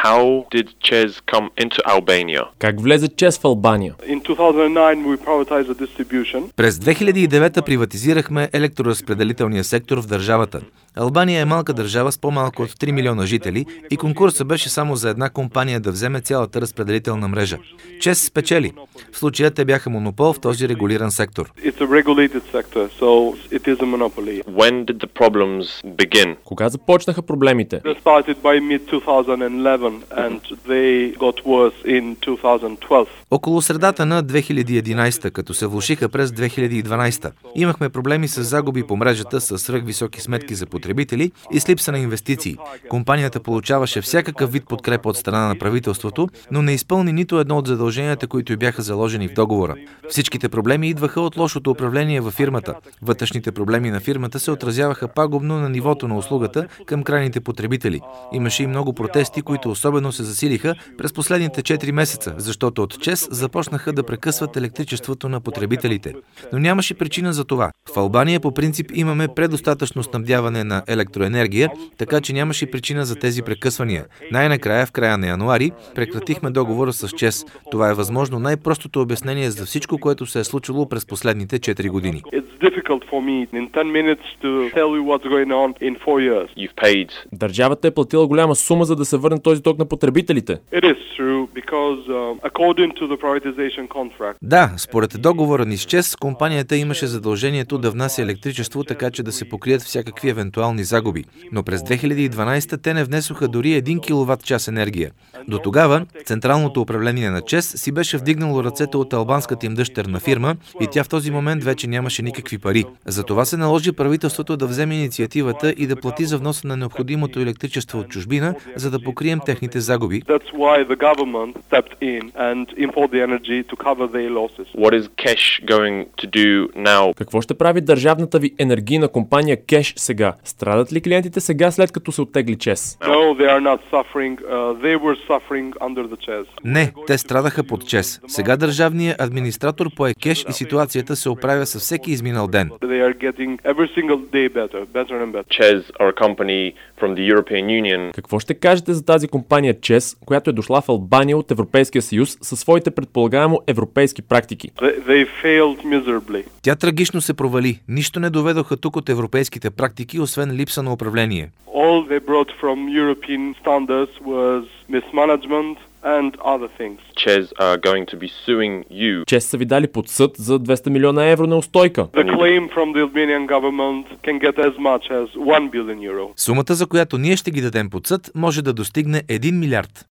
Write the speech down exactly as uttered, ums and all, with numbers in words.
How did ČEZ come into Albania? Как влезе ЧЕЗ в Албания? In two thousand nine we privatized the distribution. През две хиляди и девета приватизирахме електроразпределителния сектор в държавата. Албания е малка държава с по-малко от три милиона жители и конкурсът беше само за една компания да вземе цялата разпределителна мрежа. ЧЕЗ спечели. В случая те бяха монопол в този регулиран сектор. It's a regulated sector, so it is a monopoly. When did the problems begin? Кога започнаха проблемите? They started by mid twenty eleven and they got worse in twenty twelve. Около средата на две хиляди и единадесета, като се влошиха през две хиляди и дванадесета. Имахме проблеми с загуби по мрежата, с свръхвисоки сметки за потребители и с липса на инвестиции. Компанията получаваше всякакъв вид подкрепа от страна на правителството, но не изпълни нито едно от задълженията, които й бяха заложени в договора. Всичките проблеми идваха от лошото управление във фирмата. Вътрешните проблеми на фирмата се отразяваха пагубно на нивото на услугата към крайните потребители. Имаше и много протести, които особено се засилиха през последните четири месеца, защото от ЧЕЗ започнаха да прекъсват електричеството на потребителите. Но нямаше причина за това. В Албания по принцип имаме предостатъчно снабдяване на електроенергия, така че нямаше причина за тези прекъсвания. Най-накрая, в края на януари, прекратихме договора с ЧЕЗ. Това е възможно най-простото обяснение за всичко, което се е случило през последните четири години. Държавата е платила голяма сума, за да се върне този ток на потребителите. Да, според договора ни с ЧЕЗ, компанията имаше задължението да внася електричество, така че да се покрият всякакви евентуални загуби. Но през две хиляди и дванадесета те не внесоха дори един киловат-час енергия. До тогава Централното управление на ЧЕЗ си беше вдигнало ръцете от албанската им дъщерна фирма и тя в този момент вече нямаше никакви пари. Затова се наложи правителството да вземе инициативата и да плати за вноса на необходимото електричество от чужбина, за да покрием техните загуби. What is ЧЕЗ going to do now? Какво ще прави държавната ви енергийна компания ЧЕЗ сега? Страдат ли клиентите сега, след като се оттегли ЧЕЗ? No, they are not suffering. Uh, they were suffering under the ЧЕЗ. Не, те страдаха под ЧЕЗ. Сега държавният администратор пое ЧЕЗ и ситуацията се оправя със всеки изминал ден. They are getting every single day better, better and better. ČEZ are a company from the European Union. Какво ще кажете за тази компания ЧЕЗ, която е дошла в Албания от Европейския съюз със своите предполагаемо европейски практики? They, they failed miserably. Тя трагично се провали. Нищо не доведоха тук от европейските практики, освен липса на управление. All they brought from European standards was mismanagement and other things. ČEZ are going to be suing you. ЧЕЗ са ви дали под съд за двеста милиона евро неустойка. The claim from the Albanian government can get as much as one billion euro. Сумата, за която ние ще ги дадем под съд, може да достигне един милиард.